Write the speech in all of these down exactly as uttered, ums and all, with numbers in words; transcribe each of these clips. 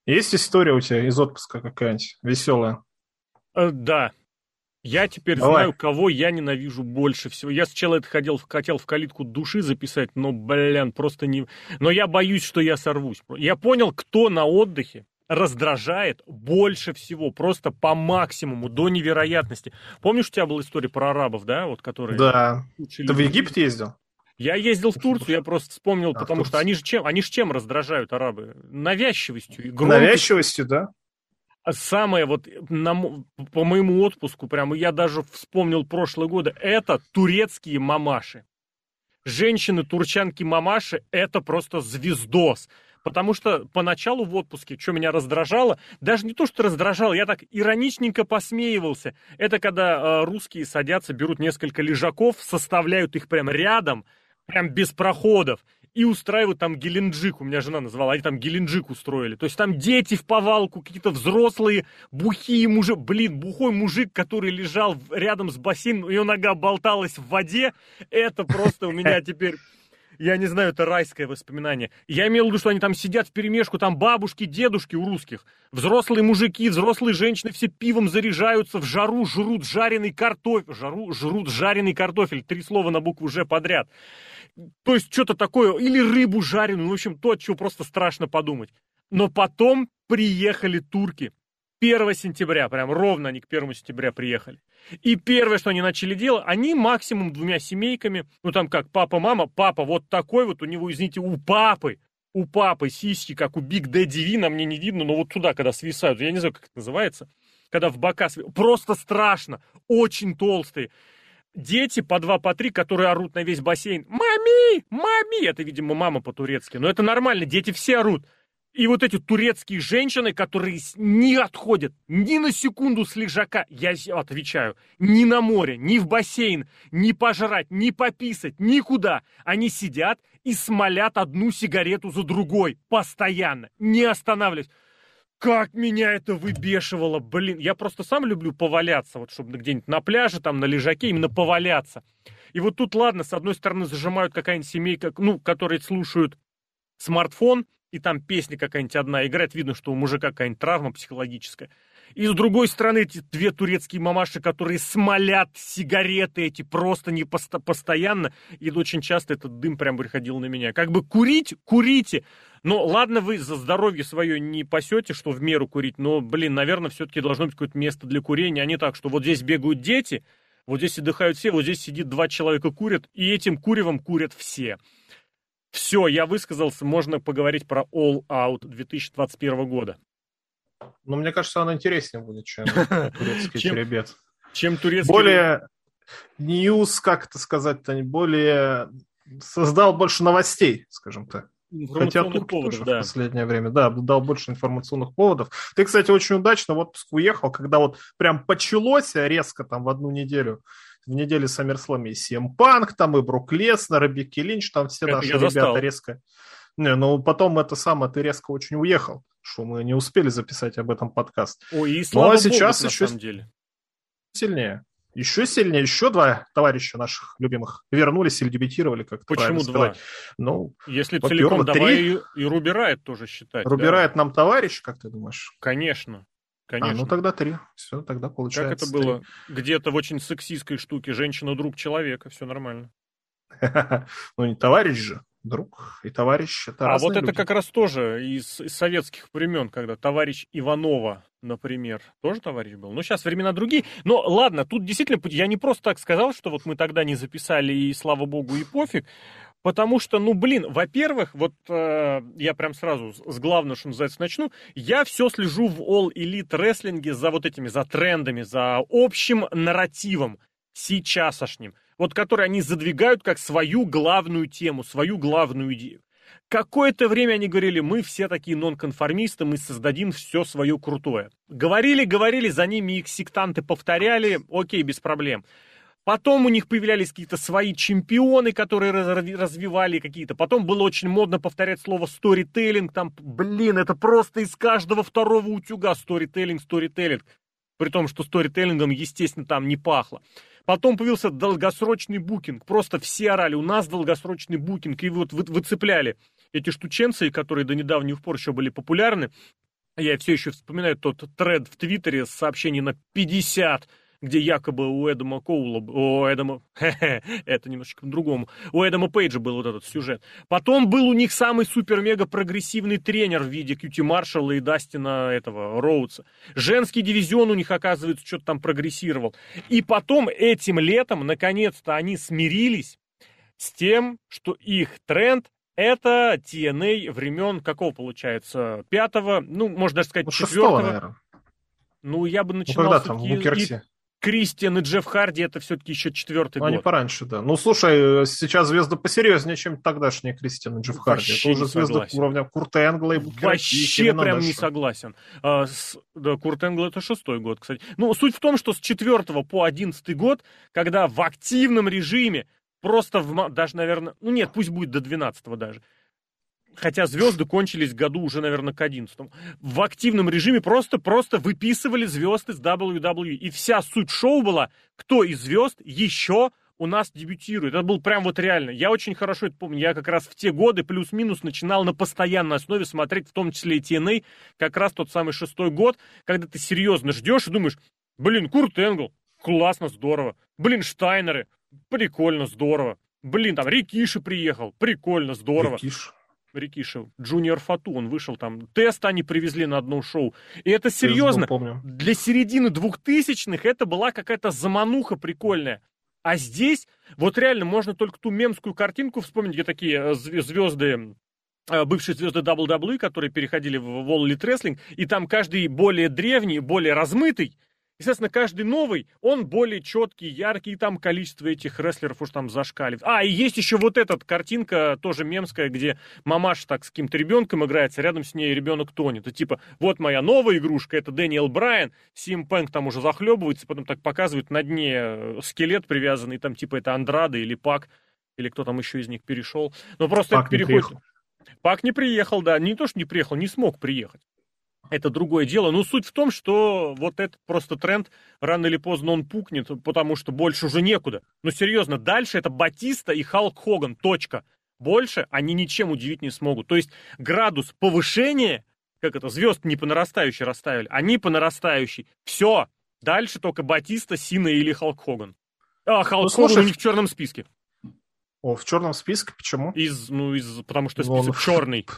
Есть история у тебя из отпуска какая-нибудь веселая? Э, да. Я теперь Давай. знаю, кого я ненавижу больше всего. Я сначала это хотел, хотел в калитку души записать, но, блин, просто не... Но я боюсь, что я сорвусь. Я понял, кто на отдыхе раздражает больше всего, просто по максимуму, до невероятности. Помнишь, у тебя была история про арабов, да, вот, которые Да. лучшие Ты в люди в мире? Египет ездил? Я ездил в Турцию, я просто вспомнил, А, в потому что Турцию. они же чем, они же чем раздражают арабы? Навязчивостью и громкостью. Навязчивостью, да? А самое вот на мо- по моему отпуску, прямо я даже вспомнил прошлые годы, это турецкие мамаши. Женщины-турчанки-мамаши — это просто звездос. Потому что поначалу в отпуске, что меня раздражало, даже не то, что раздражало, я так ироничненько посмеивался. Это когда э, русские садятся, берут несколько лежаков, составляют их прям рядом, прям без проходов, и устраивают там Геленджик. У меня жена назвала, они там Геленджик устроили. То есть там дети в повалку, какие-то взрослые, бухие мужик. Блин, бухой мужик, который лежал рядом с бассейном, его нога болталась в воде. Это просто у меня теперь... Я не знаю, это райское воспоминание. Я имел в виду, что они там сидят вперемешку, там бабушки, дедушки у русских. Взрослые мужики, взрослые женщины все пивом заряжаются, в жару жрут жареный картофель. Жару жрут жареный картофель. Три слова на букву «Ж» подряд. То есть что-то такое, или рыбу жареную, в общем, то, от чего просто страшно подумать. Но потом приехали турки. первого сентября, прям ровно они к первому сентября приехали. И первое, что они начали делать, они максимум двумя семейками, ну там как папа, мама, папа вот такой вот, у него, извините, у папы, у папы сиськи, как у Биг Дэдди Ви, на мне не видно, но вот туда, когда свисают, я не знаю, как это называется, когда в бока свисают, просто страшно, очень толстые. Дети по два, по три, которые орут на весь бассейн. Мами! Мами! Это, видимо, мама по-турецки. Но это нормально, дети все орут. И вот эти турецкие женщины, которые не отходят ни на секунду с лежака, я отвечаю, ни на море, ни в бассейн, ни пожрать, ни пописать, никуда. Они сидят и смолят одну сигарету за другой, постоянно, не останавливаясь. Как меня это выбешивало, блин. Я просто сам люблю поваляться, вот чтобы где-нибудь на пляже, там на лежаке, именно поваляться. И вот тут, ладно, с одной стороны зажимают какая-нибудь семейка, ну, которые слушают смартфон, и там песня какая-нибудь одна играет, видно, что у мужика какая-нибудь травма психологическая. И с другой стороны эти две турецкие мамаши, которые смолят сигареты эти просто не пост- постоянно, и очень часто этот дым прям приходил на меня. Как бы курить, курите, но ладно, вы за здоровье свое не пасете, что в меру курить, но, блин, наверное, все-таки должно быть какое-то место для курения, а не так, что вот здесь бегают дети, вот здесь отдыхают все, вот здесь сидит два человека курят, и этим куревом курят все. Все, я высказался, можно поговорить про All Out две тысячи двадцать первого года. Ну, мне кажется, она интереснее будет, чем турецкий Чем, теребец. чем турецкий... Более ньюс, как это сказать-то, более создал больше новостей, скажем так. Хотя Информационных турки поводов, тоже в да. последнее время, да, дал больше информационных поводов. Ты, кстати, очень удачно в отпуск уехал, когда вот прям почалось резко там в одну неделю. В неделе SummerSlam и си эм Punk, там и Брук Леснер, и Бекки Линч, там все Это наши я ребята застал. резко. Не, ну потом это самое, ты резко очень уехал, что мы не успели записать об этом подкаст. Ой, и Ну слава а сейчас богу, на еще самом деле. сильнее. Еще сильнее, еще два товарища наших любимых вернулись или дебютировали, как это правильно Почему сказать. два? Ну, Если целиком, во-первых, давай три. и, и Руби Райт тоже считать, да. Рубирает нам товарищ, как ты думаешь? Конечно, А, ну конечно. тогда три. Все, тогда Как это получается три. было где-то в очень сексистской штуке? Женщина друг человека, все нормально. Ну не товарищ же, друг и товарищ — это А вот разные это люди. как раз тоже из, из советских времен, когда товарищ Иванова, например, тоже товарищ был. Ну, сейчас времена другие. Но ладно, тут действительно, я не просто так сказал, что вот мы тогда не записали, и слава богу, и пофиг. Потому что, ну, блин, во-первых, вот э, я прям сразу с главного, что называется, начну. Я все слежу в All Elite рестлинге за вот этими, за трендами, за общим нарративом сейчасшним. Вот который они задвигают как свою главную тему, свою главную идею. Какое-то время они говорили, мы все такие нонконформисты, мы создадим все свое крутое. Говорили, говорили, за ними их сектанты повторяли, окей, без проблем. Потом у них появлялись какие-то свои чемпионы, которые развивали какие-то. Потом было очень модно повторять слово сторителлинг. Там, блин, это просто из каждого второго утюга сторителлинг, сторителлинг. При том, что сторителлингом, естественно, там не пахло. Потом появился долгосрочный букинг. Просто все орали, у нас долгосрочный букинг. И вот выцепляли эти штученцы, которые до недавних пор еще были популярны. Я все еще вспоминаю тот тред в Твиттере с сообщений на пятьдесят, где якобы у Эдама Коула, у Эдама, это немножечко по-другому, у Эдама Пейджа был вот этот сюжет. Потом был у них самый супер-мега-прогрессивный тренер в виде Кьюти Маршалла и Дастина этого, Роудса. Женский дивизион у них, оказывается, что-то там прогрессировал. И потом этим летом, наконец-то, они смирились с тем, что их тренд это ти эн эй времен какого, получается, пятого, ну, можно даже сказать, ну, четвертого. Шестого, наверное. Ну, я бы начинал ну, когда там, все-таки... Кристиан и Джефф Харди это все-таки еще четвертый ну, год. Они пораньше, да. Ну, слушай, сейчас звезды посерьезнее, чем тогдашние Кристиан и Джефф Харди. Вообще это уже звезды уровня Курта Энгла и Букера. Вообще прям не согласен. А, с, да, Курт Энгл это шестой год, кстати. Ну, суть в том, что с четвертого по одиннадцатый год, когда в активном режиме, просто в, даже, наверное, ну нет, пусть будет до двенадцатого даже, хотя звезды кончились году уже, наверное, к одиннадцатому. В активном режиме просто-просто выписывали звезд из дабл ю дабл ю и. И вся суть шоу была, кто из звезд еще у нас дебютирует. Это был прям вот реально. Я очень хорошо это помню. Я как раз в те годы плюс-минус начинал на постоянной основе смотреть, в том числе и ти эн эй, как раз тот самый шестой год, когда ты серьезно ждешь и думаешь, блин, Курт Энгл, классно, здорово. Блин, Штайнеры, прикольно, здорово. Блин, там Рикиши приехал, прикольно, здорово. Рикиш. Рикиши, Джуниор Фату, он вышел там, тест они привезли на одно шоу. И это серьезно, для середины двухтысячных это была какая-то замануха прикольная. А здесь, вот реально, можно только ту мемскую картинку вспомнить, где такие звезды, бывшие звезды дабл ю дабл ю и, которые переходили в All Elite Wrestling, и там каждый более древний, более размытый. Естественно, каждый новый, он более четкий, яркий, и там количество этих рестлеров уж там зашкаливает. А, и есть еще вот эта картинка, тоже мемская, где мамаша так с каким-то ребенком играется, рядом с ней ребенок тонет. И типа, вот моя новая игрушка, это Дэниел Брайан, си эм Пэнк там уже захлебывается, потом так показывают на дне скелет привязанный, там типа это Андрада или Пак, или кто там еще из них перешел. Ну просто Пак это переходит. Пак не приехал, да, не то, что не приехал, не смог приехать. Это другое дело. Но суть в том, что вот этот просто тренд, рано или поздно он пукнет, потому что больше уже некуда. Но серьезно, дальше это Батиста и Халк Хоган. Точка. Больше они ничем удивить не смогут. То есть градус повышения, как это, звезд не по нарастающей расставили, они по нарастающей. Все. Дальше только Батиста, Сина или Халк Хоган. А, Халк ну, Хоган слушай, у них в черном списке. О, в черном списке? Почему? Из, ну, из, потому что список ну, черный.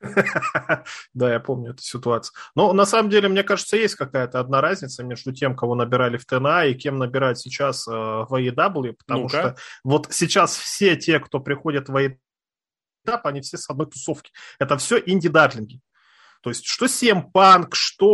Да, я помню эту ситуацию. Но на самом деле, мне кажется, есть какая-то одна разница между тем, кого набирали в тэ эн а и кем набирают сейчас в эй и дабл ю, потому что вот сейчас все те, кто приходят в эй и дабл ю, они все с одной тусовки. Это все инди-дарлинги. То есть, что си эм Punk,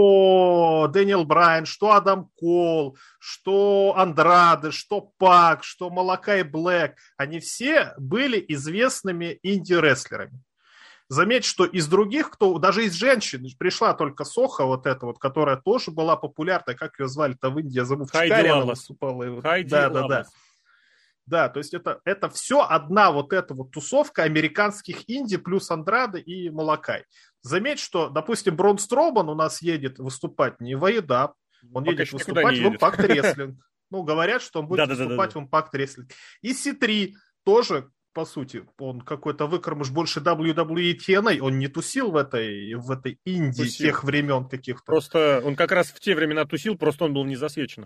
что Дэниел Брайан, что Адам Кол, что Андраде, что Пак, что Малакай Блэк, они все были известными инди-рестлерами. Заметь, что из других, кто, даже из женщин, пришла только Соха, вот эта вот, которая тоже была популярной, как ее звали-то в Индии, я забыл, в Чикаре она выступала. Хайди да, да, да. Да, то есть это, это все одна вот эта вот тусовка американских инди плюс Андраде и Малакай. Заметь, что, допустим, Брон Строуман у нас едет выступать не в эй и дабл ю, он Пока едет выступать в Impact Wrestling. Ну, говорят, что он будет да, выступать да, да, да. в Impact Wrestling. И си три тоже, по сути, он какой-то выкормыш больше дабл ю дабл ю и ти эн эй, он не тусил в этой, в этой инди тусил. Тех времен каких-то. Просто он как раз в те времена тусил, просто он был не засвечен.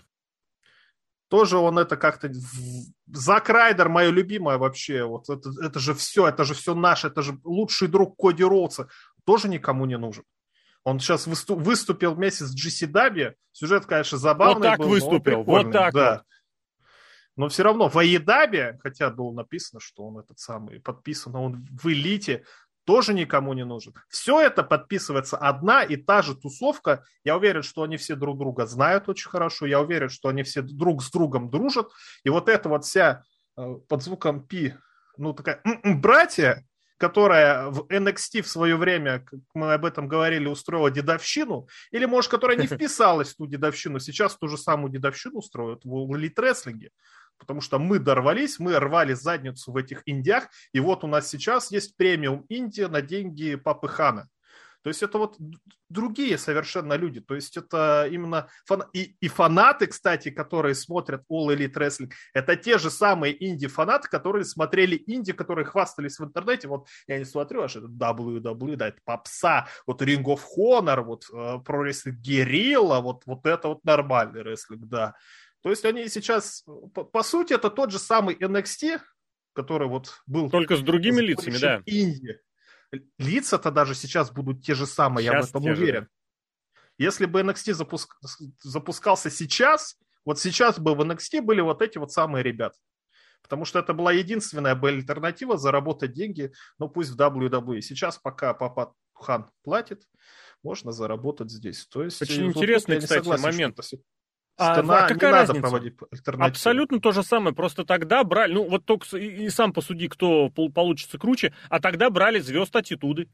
Тоже он это как-то... Зак Райдер, мое любимое вообще. Вот это, это же все, это же все наше, это же лучший друг Коди Роудса. Тоже никому не нужен. Он сейчас выступ, выступил вместе с джи си дабл ю. Сюжет, конечно, забавный был. Вот так был, выступил, вот так да. вот. Но все равно в эй и дабл ю, хотя было написано, что он этот самый подписан, он в элите, тоже никому не нужен. Все это подписывается одна и та же тусовка. Я уверен, что они все друг друга знают очень хорошо. Я уверен, что они все друг с другом дружат. И вот эта вот вся под звуком пи, ну такая братья, которая в эн экс ти в свое время, как мы об этом говорили, устроила дедовщину, или, может, которая не вписалась в ту дедовщину, сейчас ту же самую дедовщину устроят в элит-рестлинге. Потому что мы дорвались, мы рвали задницу в этих индиях, и вот у нас сейчас есть премиум Индия на деньги Папы Хана. То есть это вот другие совершенно люди. То есть это именно фан... и, и фанаты, кстати, которые смотрят All Elite Wrestling, это те же самые инди-фанаты, которые смотрели инди, которые хвастались в интернете. Вот я не смотрю, аж это дабл ю дабл ю и, да, это попса, вот Ring of Honor, вот Pro Wrestling Guerrilla, вот, вот это вот нормальный рестлинг, да. То есть они сейчас, по, по сути, это тот же самый эн экс ти, который вот был... Только с другими лицами, да. Инди. Лица-то даже сейчас будут те же самые, сейчас я в этом уверен. Же. Если бы эн экс ти запуск... запускался сейчас, вот сейчас бы в эн экс ти были вот эти вот самые ребята. Потому что это была единственная бы альтернатива заработать деньги, ну пусть в дабл ю дабл ю и. Сейчас пока Папа Хан платит, можно заработать здесь. То есть, очень вот интересный, кстати, согласен, момент. А, а какая не разница? Надо проводить альтернативу. Абсолютно то же самое, просто тогда брали, ну вот только и, и сам посуди, кто получится круче, а тогда брали звезд аттитуды.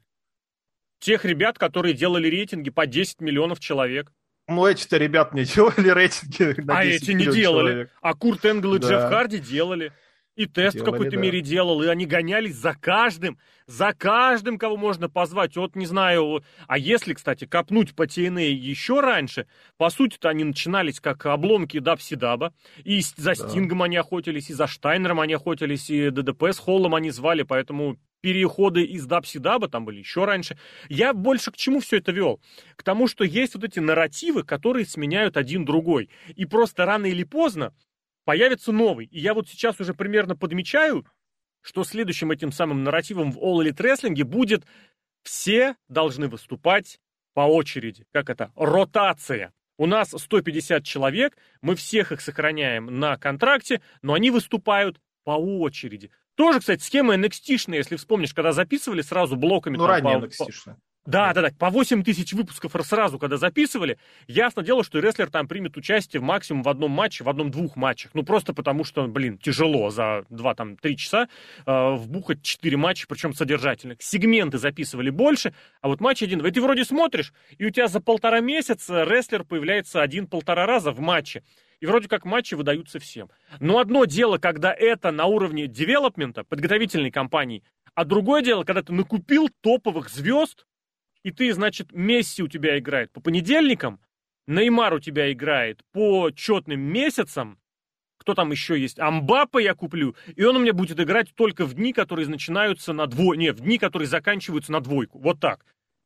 Тех ребят, которые делали рейтинги по десять миллионов человек. Ну эти-то ребят не делали рейтинги на а десять эти не делали. Человек. А Курт Энгл и да. Джефф Харди делали. И тест делали, в какой-то да. мере делал, и они гонялись за каждым, за каждым, кого можно позвать. Вот, не знаю, а если, кстати, копнуть по ти эн эй еще раньше, по сути-то они начинались как обломки Даб-Сидаба, и за да. Стингом они охотились, и за Штайнером они охотились, и ди ди пи с Холлом они звали, поэтому переходы из Даб-Сидаба там были еще раньше. Я больше к чему все это вел? К тому, что есть вот эти нарративы, которые сменяют один другой. И просто рано или поздно появится новый. И я вот сейчас уже примерно подмечаю, что следующим этим самым нарративом в All Elite Wrestling будет: все должны выступать по очереди. Как это? Ротация. У нас сто пятьдесят человек, мы всех их сохраняем на контракте, но они выступают по очереди. Тоже, кстати, схема эн экс ти-шная, если вспомнишь, когда записывали сразу блоками. Ну, ранее эн экс ти-шная. Да, да, да, по восемь тысяч выпусков сразу, когда записывали, ясно дело, что рестлер там примет участие максимум в одном матче, в одном-двух матчах. Ну, просто потому что, блин, тяжело за два-три часа э, вбухать четыре матча, причем содержательных. Сегменты записывали больше, а вот матч один. И ты вроде смотришь, и у тебя за полтора месяца рестлер появляется один-полтора раза в матче. И вроде как матчи выдаются всем. Но одно дело, когда это на уровне девелопмента, подготовительной кампании, а другое дело, когда ты накупил топовых звезд, и ты, значит, Месси у тебя играет по понедельникам, Неймар у тебя играет по четным месяцам, кто там еще есть, Амбаппе я куплю, и он у меня будет играть только в дни, которые начинаются на двойку, не, в дни, которые заканчиваются на двойку, вот так.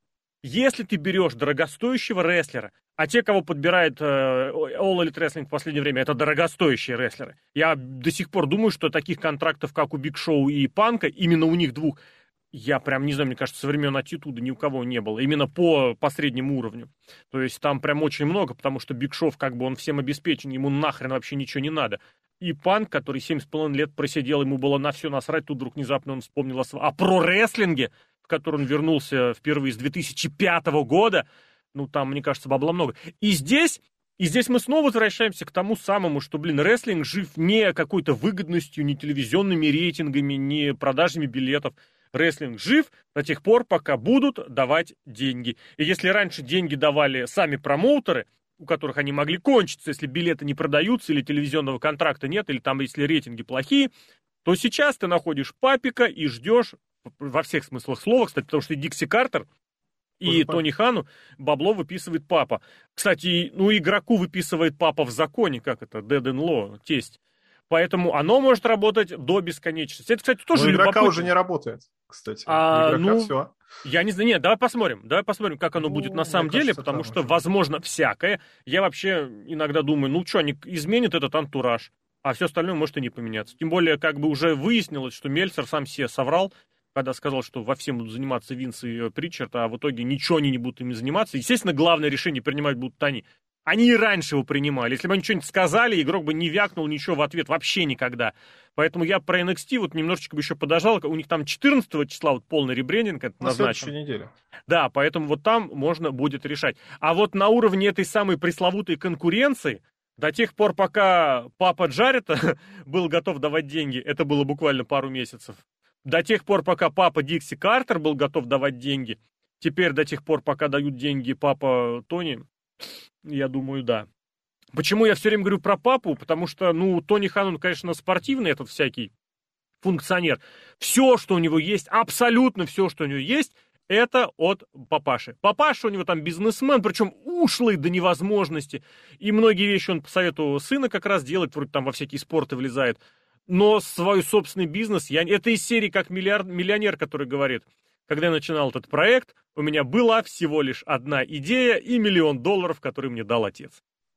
Если ты берешь дорогостоящего рестлера, а те, кого подбирает э, All Elite Wrestling в последнее время, это дорогостоящие рестлеры. Я до сих пор думаю, что таких контрактов, как у Биг Шоу и Панка, именно у них двух, я прям не знаю, мне кажется, со времен Аттитуда ни у кого не было. Именно по, по среднему уровню. То есть там прям очень много, потому что Биг Шоу, как бы он всем обеспечен, ему нахрен вообще ничего не надо. И Панк, который семь с половиной лет просидел, ему было на все насрать, тут вдруг внезапно он вспомнил о, о про-рестлинге, в который он вернулся впервые с две тысячи пятого года. Ну, там, мне кажется, бабла много. И здесь... И здесь мы снова возвращаемся к тому самому, что, блин, рестлинг жив не какой-то выгодностью, не телевизионными рейтингами, не продажами билетов. Рестлинг жив до тех пор, пока будут давать деньги. И если раньше деньги давали сами промоутеры, у которых они могли кончиться, если билеты не продаются, или телевизионного контракта нет, или там, если рейтинги плохие, то сейчас ты находишь папика и ждешь, во всех смыслах слова, кстати, потому что Дикси Картер и Уже Тони Хану бабло выписывает папа. Кстати, ну, игроку выписывает папа в законе, как это, dead in law, тесть. Поэтому оно может работать до бесконечности. Это, кстати, тоже любопытно. Игрока уже не работает, кстати. А, игрока ну, все. Я не знаю. Нет, давай посмотрим. Давай посмотрим, как оно ну, будет на самом деле, кажется, потому что, возможно, всякое. Я вообще иногда думаю, ну что, они изменят этот антураж, а все остальное может и не поменяться. Тем более, как бы уже выяснилось, что Мельцер сам себе соврал, когда сказал, что во всем будут заниматься Винс и Причард, а в итоге ничего они не будут ими заниматься. Естественно, главное решение принимать будут они. Они и раньше его принимали. Если бы они что-нибудь сказали, игрок бы не вякнул ничего в ответ вообще никогда. Поэтому я про эн экс ти вот немножечко бы еще подожал. У них там четырнадцатого числа вот полный ребрендинг это на назначен. следующей неделе. Да, поэтому вот там можно будет решать. А вот на уровне этой самой пресловутой конкуренции, до тех пор, пока папа Джарета был готов давать деньги, это было буквально пару месяцев, до тех пор, пока папа Дикси Картер был готов давать деньги, теперь до тех пор, пока дают деньги папа Тони, я думаю, да. Почему я все время говорю про папу? Потому что, ну, Тони Хан, он, конечно, спортивный этот всякий функционер. Все, что у него есть, абсолютно все, что у него есть, Это от папаши. Папаша у него там бизнесмен, причем ушлый до невозможности. И многие вещи он по совету сына как раз делает, вроде там во всякие спорты влезает. Но свой собственный бизнес, я... это из серии как миллиард... миллионер, который говорит, когда я начинал этот проект, у меня была всего лишь одна идея и миллион долларов, который мне дал отец.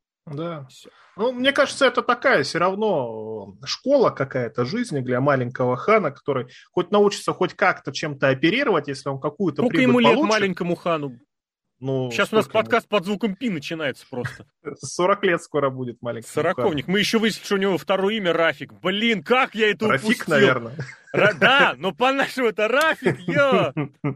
Да. Все. Ну, мне кажется, это такая все равно школа какая-то жизни для маленького Хана, который хоть научится хоть как-то чем-то оперировать, если он какую-то Сколько прибыль ему лет получит. маленькому Хану? Ну, сейчас у нас подкаст ему? Под звуком Пи начинается просто. сорок лет скоро будет маленький. Сороковник. Хану. Мы еще выяснили, что у него второе имя Рафик. Блин, как я это Рафик, упустил. наверное. Ра- да, но по-нашему это Рафик, ё!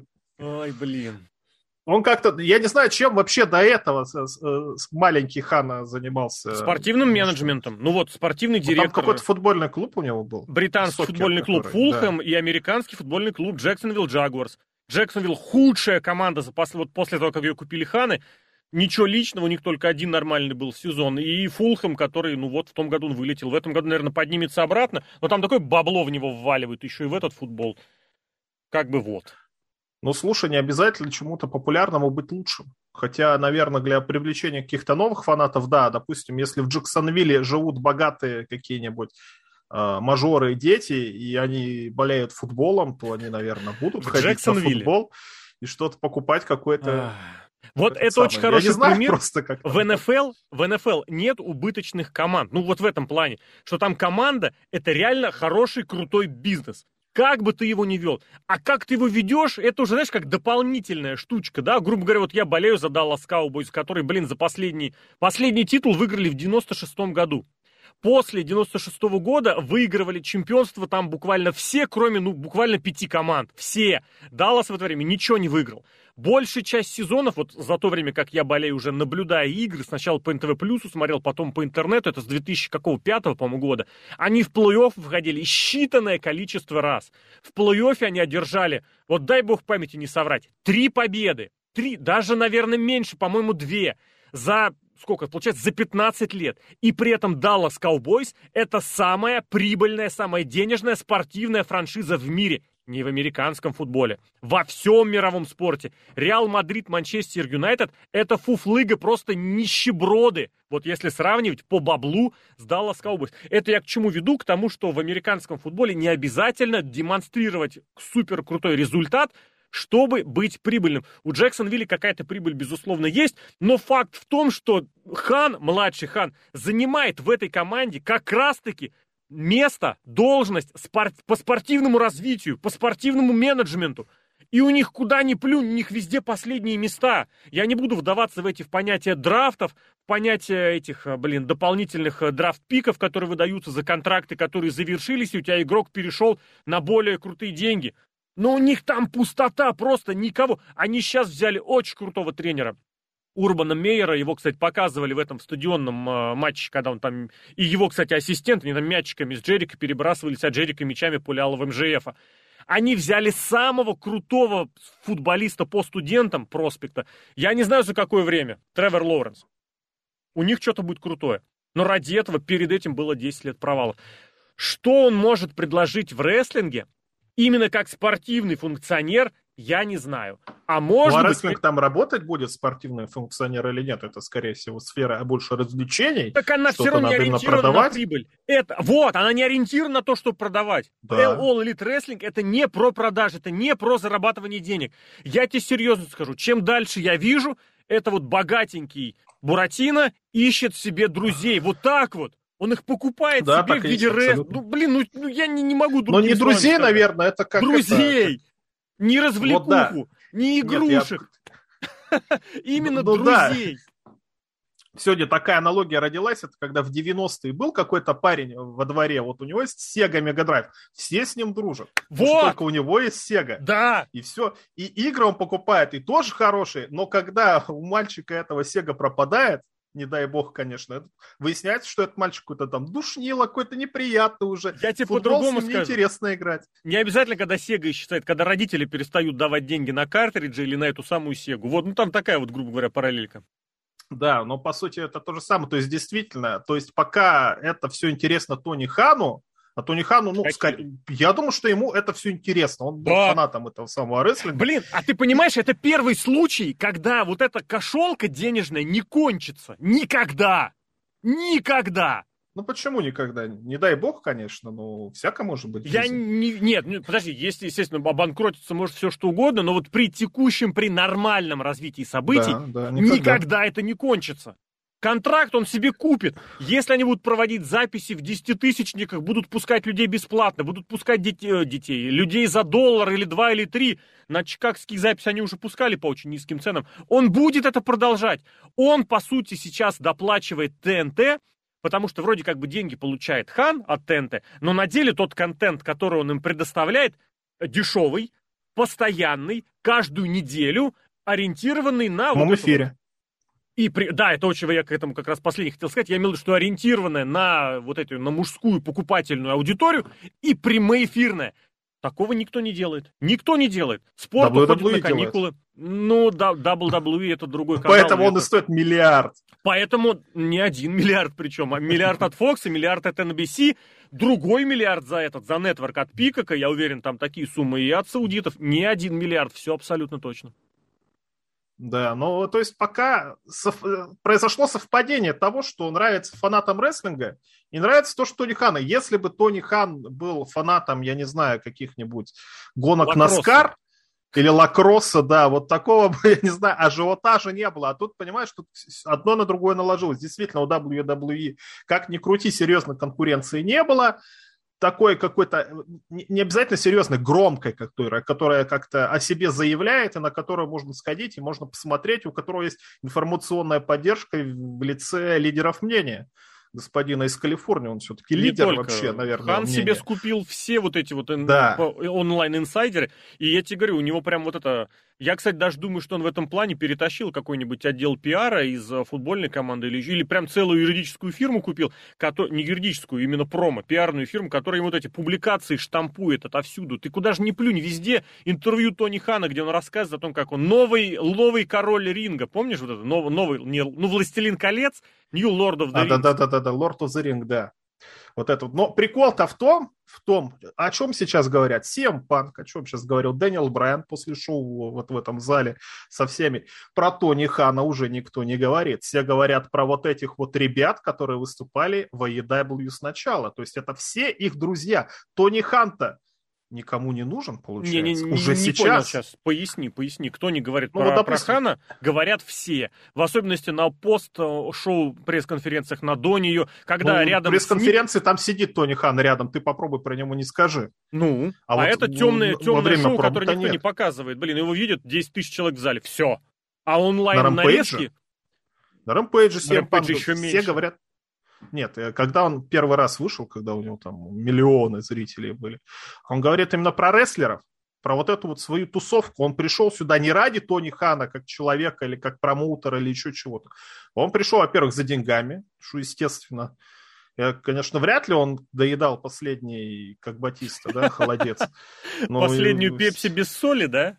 Ой, блин. Он как-то, я не знаю, чем вообще до этого с, с, с маленький Хана занимался. Спортивным менеджментом. Ну вот, спортивный директор. Там какой-то футбольный клуб у него был. Британский Сокер, футбольный клуб который, Фулхэм да. и американский футбольный клуб Джексонвилл Джагуарс. Джексонвилл худшая команда за после, вот после того, как ее купили Ханы. Ничего личного, у них только один нормальный был сезон. И Фулхэм, который, ну вот, в том году он вылетел. В этом году, наверное, поднимется обратно. Но там такое бабло в него вваливают еще и в этот футбол. Как бы вот. Ну, слушай, не обязательно чему-то популярному быть лучшим. Хотя, наверное, для привлечения каких-то новых фанатов, да, допустим, если в Джексонвилле живут богатые какие-нибудь э, мажоры и дети, и они болеют футболом, то они, наверное, будут ходить на футбол и что-то покупать, какое-то... Вот это самое. Очень хороший Я не знаю пример. Просто, как в эн эф эл, в эн эф эл нет убыточных команд. Ну, вот в этом плане. Что там команда – это реально хороший, крутой бизнес. Как бы ты его ни вел. А как ты его ведешь, это уже, знаешь, как дополнительная штучка, да? Грубо говоря, вот я болею за Dallas Cowboys, которые, блин, за последний, последний титул выиграли в девяносто шестом году. После девяносто шестого года выигрывали чемпионство там буквально все, кроме, ну, буквально пяти команд. Все. Даллас в это время ничего не выиграл. Большая часть сезонов, вот за то время, как я болею, уже наблюдая игры, сначала по эн тэ вэ плюсу смотрел, потом по интернету, это с две тысячи пятого, по-моему, года, они в плей-офф входили считанное количество раз. В плей-оффе они одержали, вот дай бог памяти не соврать, три победы. Три, даже, наверное, меньше, по-моему, две. За... Сколько? Получается, за пятнадцать лет. И при этом Dallas Cowboys – это самая прибыльная, самая денежная спортивная франшиза в мире. Не в американском футболе. Во всем мировом спорте. Реал Мадрид, Манчестер Юнайтед – это фуфлыга, просто нищеброды. Вот если сравнивать по баблу с Dallas Cowboys. Это я к чему веду? К тому, что в американском футболе не обязательно демонстрировать супер крутой результат, чтобы быть прибыльным. У Джексонвилля какая-то прибыль, безусловно, есть, но факт в том, что Хан, младший Хан, занимает в этой команде как раз-таки место, должность спорт, по спортивному развитию, по спортивному менеджменту. И у них куда ни плюнь, у них везде последние места. Я не буду вдаваться в эти в понятия драфтов, в понятия этих, блин, дополнительных драфт-пиков, которые выдаются за контракты, которые завершились, и у тебя игрок перешел на более крутые деньги. Но у них там пустота, просто никого. Они сейчас взяли очень крутого тренера, Урбана Мейера. Его, кстати, показывали в этом стадионном э, матче, когда он там... И его, кстати, ассистент, они там мячиками с Джерико перебрасывались, а Джерико мячами пулял в эм жэ эфа. Они взяли самого крутого футболиста по студентам, проспекта. Я не знаю, за какое время. Тревор Лоуренс. У них что-то будет крутое. Но ради этого перед этим было десять лет провала. Что он может предложить в рестлинге? Именно как спортивный функционер, я не знаю. А может ну, а быть... рестлинг там работать будет, спортивный функционер или нет? Это, скорее всего, сфера больше развлечений. Так она все равно не ориентирована на прибыль. Это, вот, она не ориентирована на то, чтобы продавать. Да. All Elite Wrestling это не про продажи, это не про зарабатывание денег. Я тебе серьезно скажу, чем дальше я вижу, это вот богатенький Буратино ищет себе друзей. Вот так вот. Он их покупает да, себе в виде рестлинга. Ну, блин, ну, ну я не, не могу другим. Но не друзей, сказать. Наверное, это как друзей! Это... Не развлекуху, вот да. не игрушек. Нет, я... Именно ну, друзей. Да. Сегодня такая аналогия родилась, это когда в девяностые был какой-то парень во дворе, вот у него есть Sega Mega Drive, все с ним дружат. Вот. Только у него есть Sega. Да. И все. И игры он покупает, и тоже хорошие, но когда у мальчика этого Sega пропадает, не дай бог, конечно, выясняется, что этот мальчик какой-то там душнило, какой-то неприятный уже. Я тебе по-другому скажу. Неинтересно играть. Не обязательно, когда Sega исчезает, когда родители перестают давать деньги на картриджи или на эту самую Сегу. Вот, ну там такая вот, грубо говоря, параллелька. Да, но по сути это то же самое. То есть действительно, то есть пока это все интересно Тони Хану, А Тони Хану, ну, скорее, я думаю, что ему это все интересно. Он был да. фанатом этого самого рестлинга. Блин, а ты понимаешь, это первый случай, когда вот эта кошелка денежная не кончится. Никогда! Никогда! Ну, почему никогда? Не дай бог, конечно, но всяко может быть. Я не... Нет, подожди, если, естественно, обанкротиться может все что угодно, но вот при текущем, при нормальном развитии событий да, да, никогда. никогда это не кончится. Контракт он себе купит. Если они будут проводить записи в десятитысячниках, будут пускать людей бесплатно, будут пускать детей, детей, людей за доллар или два или три. На чикагские записи они уже пускали по очень низким ценам. Он будет это продолжать. Он, по сути, сейчас доплачивает ТНТ, потому что вроде как бы деньги получает Хан от ТНТ, но на деле тот контент, который он им предоставляет, дешевый, постоянный, каждую неделю, ориентированный на... В прямом вот эфире. Вот. И при... Да, это очень, я к этому как раз последний хотел сказать, я имел в виду, что ориентированная на вот эту, на мужскую покупательную аудиторию и прямоэфирная. Такого никто не делает. Никто не делает. Спорт уходит на каникулы. Делает. Ну, да, дабл ю дабл ю и это другой канал. Поэтому он и стоит миллиард. Поэтому не один миллиард причем, а миллиард от Fox, миллиард от эн би си, другой миллиард за этот, за нетворк от Пикака, я уверен, там такие суммы и от саудитов. Не один миллиард, все абсолютно точно. Да, ну, то есть пока сов... произошло совпадение того, что нравится фанатам рестлинга, и нравится то, что Тони Хана. Если бы Тони Хан был фанатом, я не знаю, каких-нибудь гонок Наскар или лакросса, да, вот такого бы, я не знаю, ажиотажа не было. А тут, понимаешь, тут одно на другое наложилось. Действительно, у дабл ю дабл ю и, как ни крути, серьезной конкуренции не было. Такой какой-то, не обязательно серьезной, громкой, которая, которая как-то о себе заявляет, и на которую можно сходить, и можно посмотреть, у которого есть информационная поддержка в лице лидеров мнения. Господина из Калифорнии, он все-таки не лидер только. Вообще, наверное. Хан себе скупил все вот эти вот да. онлайн-инсайдеры, и я тебе говорю, у него прям вот это... Я, кстати, даже думаю, что он в этом плане перетащил какой-нибудь отдел пиара из футбольной команды или, или прям целую юридическую фирму купил, который, не юридическую, именно промо, пиарную фирму, которая ему вот эти публикации штампует отовсюду. Ты куда же не плюнь, везде интервью Тони Хана, где он рассказывает о том, как он новый, новый король ринга, помнишь вот это, новый, новый не, ну, Властелин колец, New Lord of the а, Rings. Да-да-да, Lord of the Ring, да. Вот это. Но прикол-то в том, в том, о чем сейчас говорят. си эм Punk, о чем сейчас говорил Дэниел Брайан после шоу вот в этом зале со всеми. Про Тони Хана уже никто не говорит. Все говорят про вот этих вот ребят, которые выступали в эй и дабл ю сначала. То есть это все их друзья. Тони Хан-то никому не нужен, получается, не, не, уже не сейчас. Понял сейчас. Поясни, поясни. Кто не говорит ну, про, вот, допустим... про Хана, говорят все. В особенности на пост-шоу пресс-конференциях на до нее, когда ну, рядом... пресс-конференции ним... там сидит Тони Хан рядом, ты попробуй про него не скажи. Ну, а, а вот это темное, темное шоу, которое никто нет. не показывает. Блин, его видят десять тысяч человек в зале, все. А онлайн нарезки... На Рэмпейдже си эм Punk все говорят... Нет, когда он первый раз вышел, когда у него там миллионы зрителей были, он говорит именно про рестлеров, про вот эту вот свою тусовку. Он пришел сюда не ради Тони Хана как человека или как промоутера или еще чего-то. Он пришел, во-первых, за деньгами, что естественно. Я, конечно, вряд ли он доедал последний, как Батиста, да, холодец. Последнюю пепси без соли, да?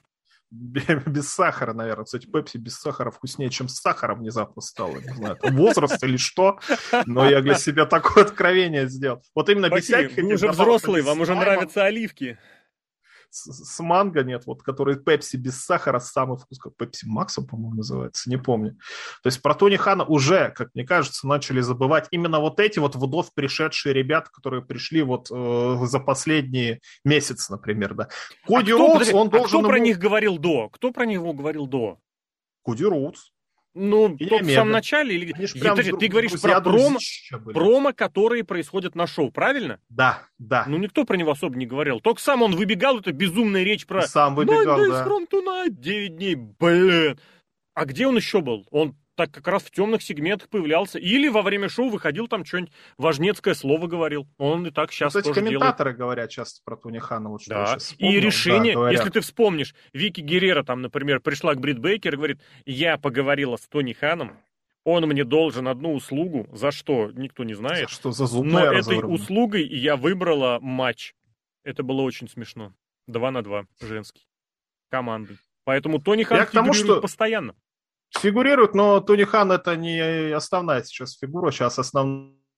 Без сахара, наверное. Кстати, пепси без сахара вкуснее, чем с сахаром внезапно стало. Не знаю, это возраст или что, но я для себя такое откровение сделал. Вот именно без всяких... Вы уже взрослые, вам уже нравятся оливки. С, с манго нет, вот, который пепси без сахара, самый вкус, как пепси Макса, по-моему, называется, не помню. То есть про Тони Хана уже, как мне кажется, начали забывать именно вот эти вот вновь пришедшие ребята, которые пришли вот э, за последние месяцы, например, да. Коди а Роудс, он а должен... кто ему... про них говорил до? Кто про него говорил до? Коди Роудс. Ну, только в самом начале? Или... Подожди, ты говоришь про промо, промо, которые происходят на шоу, правильно? Да, да. Ну, никто про него особо не говорил. Только сам он выбегал, это безумная речь про... Сам выбегал, да. From tonight, девять дней, блин. А где он еще был? Он так как раз в темных сегментах появлялся. Или во время шоу выходил, там что-нибудь важнецкое слово говорил. Он и так сейчас Кстати, тоже комментаторы делает. говорят часто про Тони Хана. Вот, что да. я сейчас вспомнил. И решение, да, если ты вспомнишь, Вики Геррера там, например, пришла к Брит Бейкер и говорит, я поговорила с Тони Ханом, он мне должен одну услугу, за что, никто не знает. За что, за зубная Но разорвана. этой услугой я выбрала матч. Это было очень смешно. Два на два женский. Команды. Поэтому Тони Хан фигурирует что... постоянно. Фигурирует, но Тони Хан это не основная сейчас фигура, сейчас основная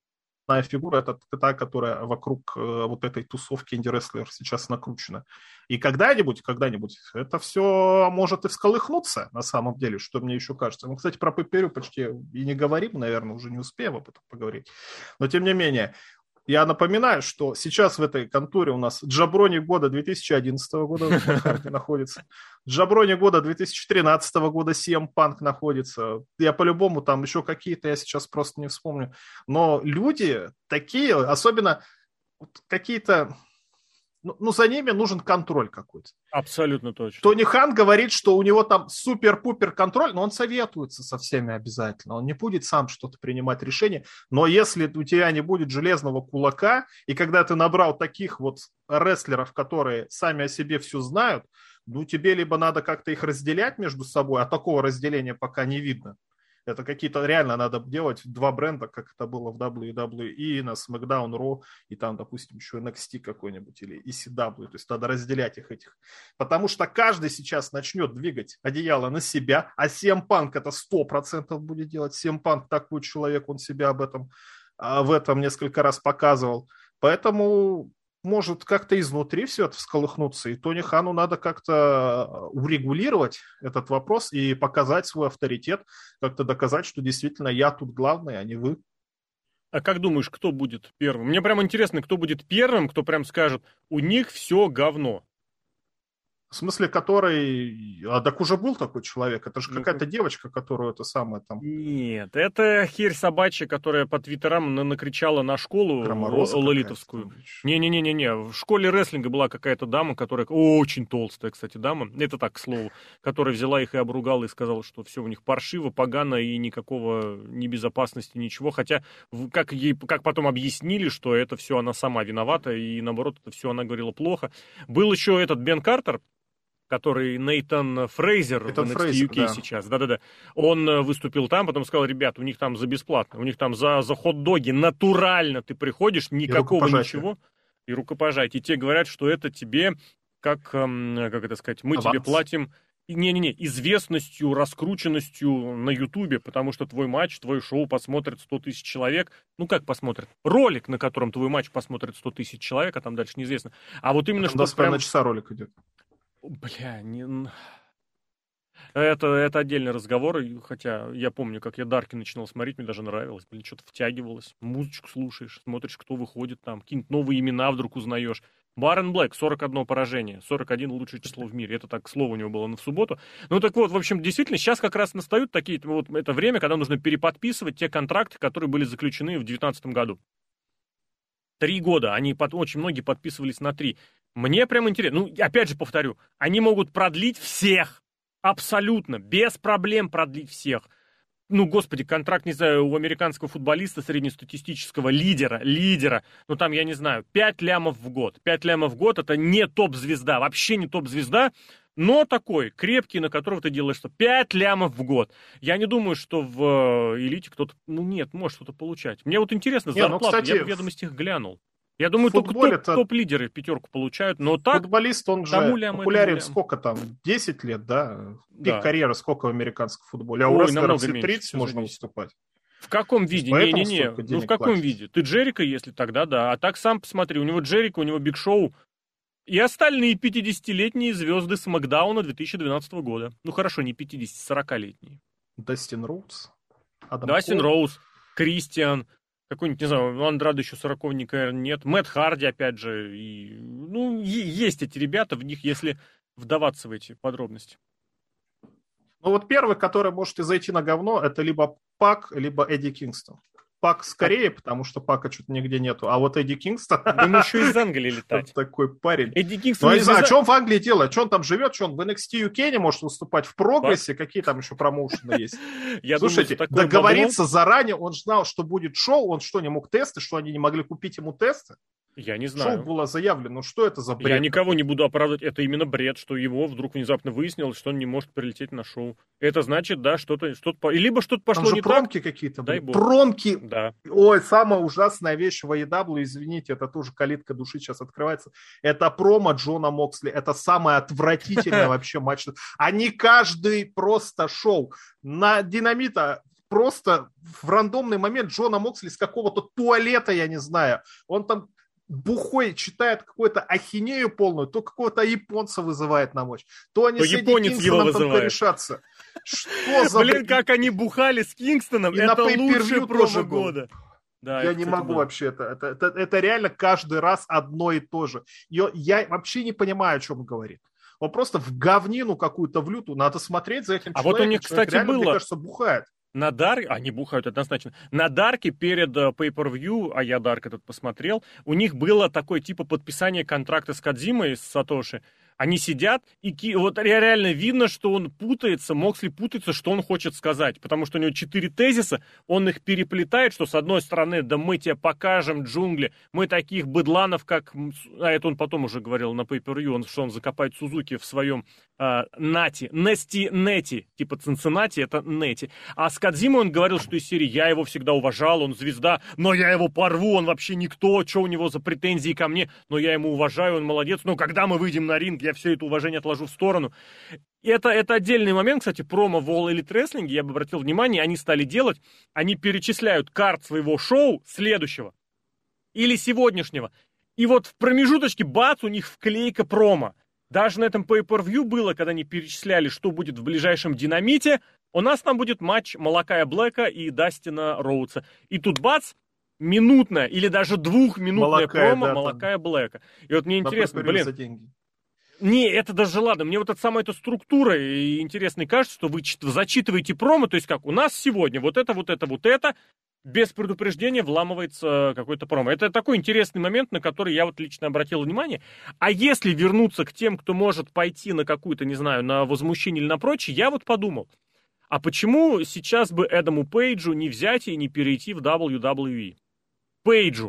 фигура, это та, которая вокруг вот этой тусовки инди-рестлеров сейчас накручена. И когда-нибудь, когда-нибудь это все может и всколыхнуться, на самом деле, что мне еще кажется. Мы, кстати, про Пейперю почти и не говорим, наверное, уже не успеем об этом поговорить. Но, тем не менее, я напоминаю, что сейчас в этой конторе у нас Джаброни года две тысячи одиннадцатого года находится, Джаброни года две тысячи тринадцатого года си эм Punk находится. Я по-любому там еще какие-то, я сейчас просто не вспомню. Но люди такие, особенно какие-то... Ну, за ними нужен контроль какой-то. Абсолютно точно. Тони Хан говорит, что у него там супер-пупер контроль, но он советуется со всеми обязательно. Он не будет сам что-то принимать решение. Но если у тебя не будет железного кулака, и когда ты набрал таких вот рестлеров, которые сами о себе все знают, ну, тебе либо надо как-то их разделять между собой, а такого разделения пока не видно. Это какие-то реально надо делать два бренда, как это было в дабл ю дабл ю и, на SmackDown, Raw, и там, допустим, еще эн экс ти какой-нибудь или и си дабл ю. То есть надо разделять их этих. Потому что каждый сейчас начнет двигать одеяло на себя, а си эм Punk это сто процентов будет делать. си эм Punk такой человек, он себя об этом, в этом несколько раз показывал. Поэтому... может как-то изнутри все это всколыхнуться, и Тони Хану надо как-то урегулировать этот вопрос и показать свой авторитет, как-то доказать, что действительно я тут главный, а не вы. А как думаешь, кто будет первым? Мне прям интересно, кто будет первым, кто прям скажет, у них все говно. В смысле, который... А так уже был такой человек. Это же Ну, какая-то девочка, которую это самое там... Нет, это херь собачья, которая по твиттерам на- накричала на школу Крамороза лолитовскую. Не-не-не-не, в школе рестлинга была какая-то дама, которая... Очень толстая, кстати, дама. Это так, к слову. Которая взяла их и обругала и сказала, что все у них паршиво, погано и никакого небезопасности, ничего. Хотя, как, ей, как потом объяснили, что это все она сама виновата, и наоборот, это все она говорила плохо. Был еще этот Бен Картер, который Нейтан Фрейзер в эн экс ти ю кей да. сейчас, да-да-да, он выступил там, потом сказал, ребят, у них там за бесплатно, у них там за, за хот-доги натурально ты приходишь, никакого и ничего, и рукопожатие. И те говорят, что это тебе, как, как это сказать, мы Аванс. тебе платим, не-не-не, известностью, раскрученностью на Ютубе, потому что твой матч, твое шоу посмотрит сто тысяч человек. Ну, как посмотрят? Ролик, на котором твой матч посмотрит сто тысяч человек, а там дальше неизвестно. А вот именно, а что... прям... на часа ролик идет. Бля, не... Это, это отдельный разговор, хотя я помню, как я Дарки начинал смотреть, мне даже нравилось, блин, что-то втягивалось, музычку слушаешь, смотришь, кто выходит там, какие-то новые имена вдруг узнаешь. Барен Блэк, сорок одно поражение, сорок один лучшее число в мире, это так, к слову, у него было в субботу. Ну так вот, в общем, действительно, сейчас как раз настают такие, вот это время, когда нужно переподписывать те контракты, которые были заключены в две тысячи девятнадцатом году. Три года, они под, очень многие подписывались на три. Мне прям интересно, ну, опять же повторю, они могут продлить всех, абсолютно, без проблем продлить всех. Ну, господи, контракт, не знаю, у американского футболиста, среднестатистического лидера, лидера, ну, там, я не знаю, пять лямов в год. пять лямов в год, это не топ-звезда, вообще не топ-звезда, но такой, крепкий, на которого ты делаешь что? пять лямов в год. Я не думаю, что в элите кто-то, ну, нет, может что-то получать. Мне вот интересно, зарплату, ну, кстати, я бы в ведомостях глянул. Я думаю, только топ, топ-лидеры пятерку получают, но так... Футболист, он же лям, популярен сколько там, десять лет, да? Пик да. карьеры сколько в американском футболе, а Ой, у рестлеров все тридцать можно выступать. В каком виде? Не-не-не, ну в каком платить. виде? Ты Джерика, если тогда, да. А так сам посмотри, у него Джерика, у него Биг Шоу и остальные пятидесятилетние звезды Смакдауна две тысячи двенадцатого года. Ну хорошо, не пятидесяти, сорокалетние. Дастин Роуз. Дастин Роуз, Кристиан... Какой-нибудь, не знаю, ну, Андрадо еще сороковника нет. Мэтт Харди, опять же. И, ну, есть эти ребята, в них, если вдаваться в эти подробности. Ну, вот первый, который может и зайти на говно, это либо Пак, либо Эдди Кингстон. Пак скорее, потому что Пака что-то нигде нету. А вот Эдди Кингстон... Ему еще из Англии летать. Такой парень. Эдди Кингстон... Ну, я не знаю, что он в Англии делает? Что он там живет? Что он в эн экс ти ю кей не может выступать? В Прогрессе? Какие там еще промоушены есть? Слушайте, договориться заранее. Он знал, что будет шоу. Он что, не мог тесты? Что они не могли купить ему тесты? Я не знаю. Шоу было заявлено. Что это за бред? Я никого не буду оправдывать. Это именно бред, что его вдруг внезапно выяснилось, что он не может прилететь на шоу. Это значит, да, что-то... что-то либо что-то пошло там же не промки так. какие-то Дай были. бог. Промки. Да. Ой, самая ужасная вещь в эй и дабл ю, извините, это тоже калитка души сейчас открывается. Это промо Джона Моксли. Это самое отвратительное вообще матч. Они каждый просто шоу. На Динамита просто в рандомный момент Джона Моксли с какого-то туалета, я не знаю, он там бухой читает какую-то ахинею полную, то какого-то японца вызывает на мощь, то они то с Эдди японец его Кингстоном там вызывает. корешатся. Что за... Блин, как они бухали с Кингстоном, И это на pay-per-view лучший тоже промо был. года. Да, я это, не кстати, могу да. вообще это. Это, это. это реально каждый раз одно и то же. Я, я вообще не понимаю, о чем он говорит. Он просто в говнину какую-то в лютую. Надо смотреть за этим А человеком. вот у них, Человек кстати, реально, было... мне кажется, бухает. На Дарке, они бухают однозначно, на Дарке перед Pay-Per-View, а я Дарк этот посмотрел, у них было такое типа подписание контракта с Кодзимой, с Сатоши. Они сидят, и вот реально видно, что он путается, Моксли путается, что он хочет сказать, потому что у него четыре тезиса, он их переплетает, что с одной стороны, да мы тебе покажем джунгли, мы таких быдланов, как... А это он потом уже говорил на Pay-Per-View, он, что он закопает Сузуки в своем э, Нати, Нести Нети, типа Цинциннати, это Нети. А с Кодзимой он говорил, что из серии «я его всегда уважал, он звезда, но я его порву, он вообще никто, что у него за претензии ко мне, но я ему уважаю, он молодец, но когда мы выйдем на ринг, я все это уважение отложу в сторону». И это, это отдельный момент, кстати, промо в All Elite Wrestling, я бы обратил внимание, они стали делать, они перечисляют карт своего шоу следующего или сегодняшнего. И вот в промежуточке, бац, у них вклейка промо. Даже на этом Pay-Per-View было, когда они перечисляли, что будет в ближайшем Динамите, у нас там будет матч Малакая Блэка и Дастина Роудса. И тут бац, минутное или даже двухминутное Малакая, промо да, Малакая Блэка. И вот мне интересно, блин, за деньги. не, это даже ладно, мне вот эта самая эта структура и интересно кажется, что вы зачитываете промо, то есть как у нас сегодня вот это, вот это, вот это, без предупреждения вламывается какой-то промо. Это такой интересный момент, на который я вот лично обратил внимание. А если вернуться к тем, кто может пойти на какую-то, не знаю, на возмущение или на прочее, я вот подумал, а почему сейчас бы Эдаму Пейджу не взять и не перейти в дабл ю дабл ю и? Пейджу.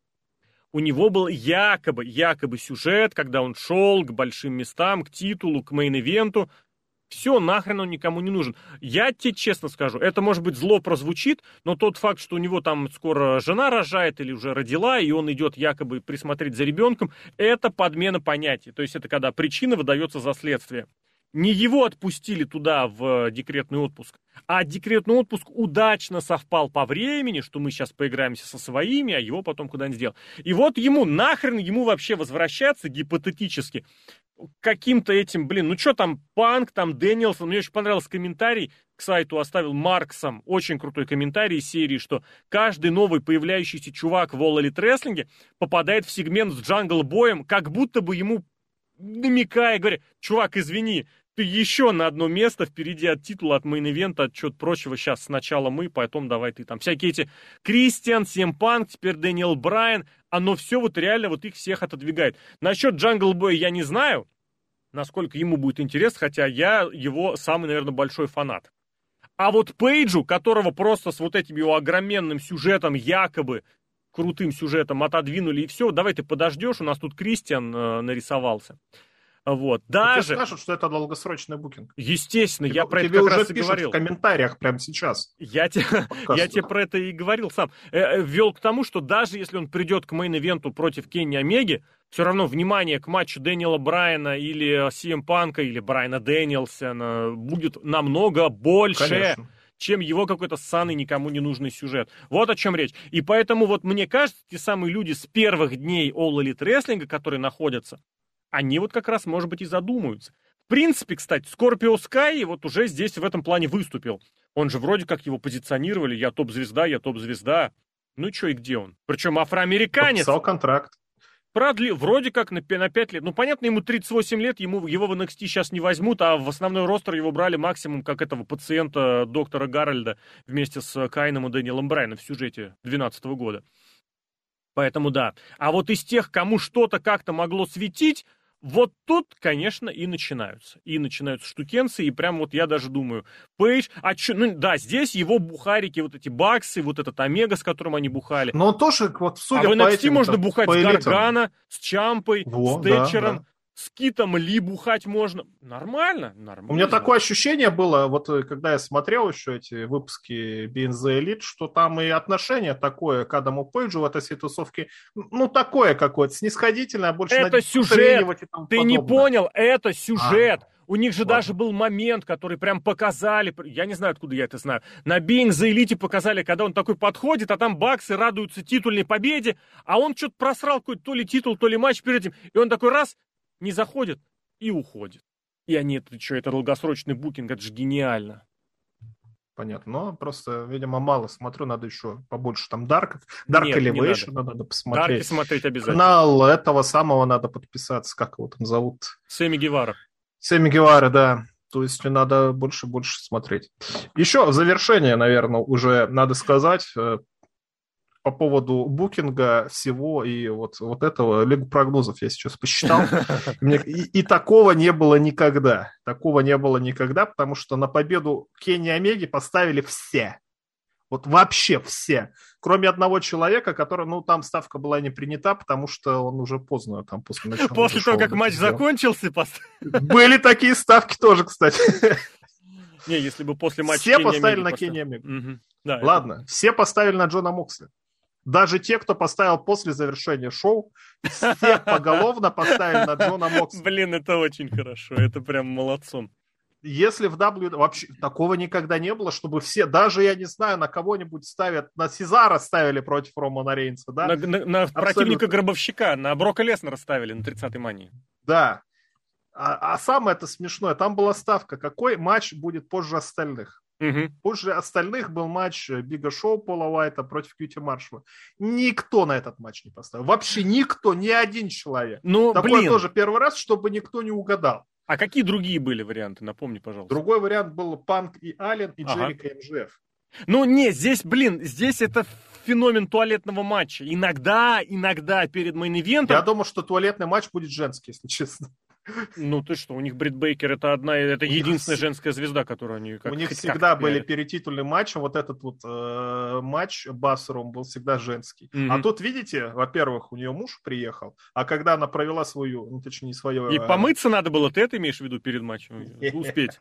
У него был якобы, якобы сюжет, когда он шел к большим местам, к титулу, к мейн-ивенту. Все, нахрен он никому не нужен. Я тебе честно скажу, это, может быть, зло прозвучит, но тот факт, что у него там скоро жена рожает или уже родила, и он идет якобы присмотреть за ребенком, это подмена понятий. То есть это когда причина выдается за следствие. Не его отпустили туда в декретный отпуск, а декретный отпуск удачно совпал по времени, что мы сейчас поиграемся со своими, а его потом куда-нибудь сделал. И вот ему, нахрен ему вообще возвращаться гипотетически каким-то этим, блин, ну что там, Панк, там Дэниелсон, мне очень понравился комментарий, к сайту оставил Марксом, очень крутой комментарий из серии, что каждый новый появляющийся чувак в All Elite Wrestling попадает в сегмент с Джангл Боем, как будто бы ему намекая, говоря, чувак, извини, ты еще на одно место впереди от титула, от мейн-ивента, от чего-то прочего. Сейчас сначала мы, потом давай ты там. Всякие эти Кристиан, си эм Панк, теперь Дэниел Брайан. Оно все вот реально вот их всех отодвигает. Насчет Джангл Боя я не знаю, насколько ему будет интересно, хотя я его самый, наверное, большой фанат. А вот Пейджу, которого просто с вот этим его огроменным сюжетом, якобы крутым сюжетом отодвинули и все, давай ты подождешь, у нас тут Кристиан э, нарисовался. Вот, даже... Тебе скажут, что это долгосрочный букинг. Естественно, тебе, я про тебе это как уже раз и пишут говорил. В комментариях прямо сейчас. Я, те, я тебе про это и говорил сам. Э, ввел к тому, что даже если он придет к мейн-ивенту против Кенни Омеги, все равно внимание к матчу Дэниела Брайана или си эм Панка или Брайана Дэниелсона будет намного больше, конечно, чем его какой-то ссаный, никому не нужный сюжет. Вот о чем речь. И поэтому вот мне кажется, те самые люди с первых дней All Elite Wrestling, которые находятся, они вот как раз, может быть, и задумаются. В принципе, кстати, Скорпио Скай вот уже здесь в этом плане выступил. Он же вроде как его позиционировали, я топ-звезда, я топ-звезда. Ну и что, и где он? Причем афроамериканец. Подписал контракт. Продлил, вроде как на, на пять лет. Ну, понятно, ему тридцать восемь лет, ему, его в эн экс ти сейчас не возьмут, а в основной ростер его брали максимум как этого пациента доктора Гарольда вместе с Кайном и Дэниелом Брайаном в сюжете две тысячи двенадцатого года. Поэтому да. А вот из тех, кому что-то как-то могло светить, вот тут, конечно, и начинаются. И начинаются штукенцы, и прям вот я даже думаю, Пейдж, а чё, ну да, здесь его бухарики, вот эти баксы, вот этот Омега, с которым они бухали. Но он тоже, вот судя а в эн экс ти этим, можно там, бухать с Гаргано, с Чампой, Во, с Тэтчером, да, да. с Китом Ли бухать можно. Нормально, нормально. У меня такое ощущение было, вот когда я смотрел еще эти выпуски би эн зет Elite, что там и отношение такое к Адаму Пейджу в этой ситуации, ну, такое какое-то, снисходительное, больше... Это сюжет, ты не понял, это сюжет. А. У них же Ладно. даже был момент, который прям показали, я не знаю, откуда я это знаю, на Being the Elite показали, когда он такой подходит, а там баксы радуются титульной победе, а он что-то просрал какой-то то ли титул, то ли матч перед этим, и он такой раз, не заходит и уходит. И они, это что, это долгосрочный букинг, это же гениально. Понятно, но просто, видимо, мало смотрю, надо еще побольше там Дарков. Dark Нет, Elevation не надо. надо. надо посмотреть. Дарки смотреть обязательно. Канал этого самого надо подписаться, как его там зовут? Сэмми Гевара. Сэмми Гевара, да. То есть надо больше-больше смотреть. Еще в завершение, наверное, уже надо сказать э, по поводу букинга всего и вот, вот этого. Лигу прогнозов я сейчас посчитал. Мне, и, и такого не было никогда. Такого не было никогда, потому что на победу Кенни Омеги поставили все. Вот вообще все. Кроме одного человека, который, ну, там ставка была не принята, потому что он уже поздно, там, после начала. После того, как матч сделал. закончился, пост... Были такие ставки тоже, кстати. Не, если бы после матча все Кенни поставили Омеги на поставил. Кенни Омегу. Угу. Да, Ладно, это... все поставили на Джона Моксли. Даже те, кто поставил после завершения шоу, все поголовно поставили на Джона Моксли. Блин, это очень хорошо, это прям молодцом. Если в W... Вообще такого никогда не было, чтобы все, даже, я не знаю, на кого-нибудь ставят, на Сезара ставили против Романа Рейнса, да? На, на, на противника Гробовщика, на Брока Леснера ставили на тридцатой мании. Да. А, а самое это смешное, там была ставка, какой матч будет позже остальных. Угу. Позже остальных был матч Бига Шоу Пола Уайта против Кьюти Маршалла. Никто на этот матч не поставил. Вообще никто, ни один человек. Ну, Такое блин. тоже первый раз, чтобы никто не угадал. А какие другие были варианты? Напомни, пожалуйста. Другой вариант был Панк и Аллен и Ага. Джерика эм джей эф. Ну, не, здесь, блин, здесь это феномен туалетного матча. Иногда, иногда перед мейн-ивентом... Я думаю, что туалетный матч будет женский, если честно. Ну ты что, у них Брит Бейкер это одна, это У единственная них... женская звезда, которую они как У них хоть всегда как-то были пиарят. перед титульным матчем, вот этот вот э, матч Бассером был всегда женский. Мгм. А тут, видите, во-первых, у нее муж приехал, а когда она провела свою, ну точнее не свою... И а, помыться надо было, ты это имеешь в виду перед матчем? Успеть.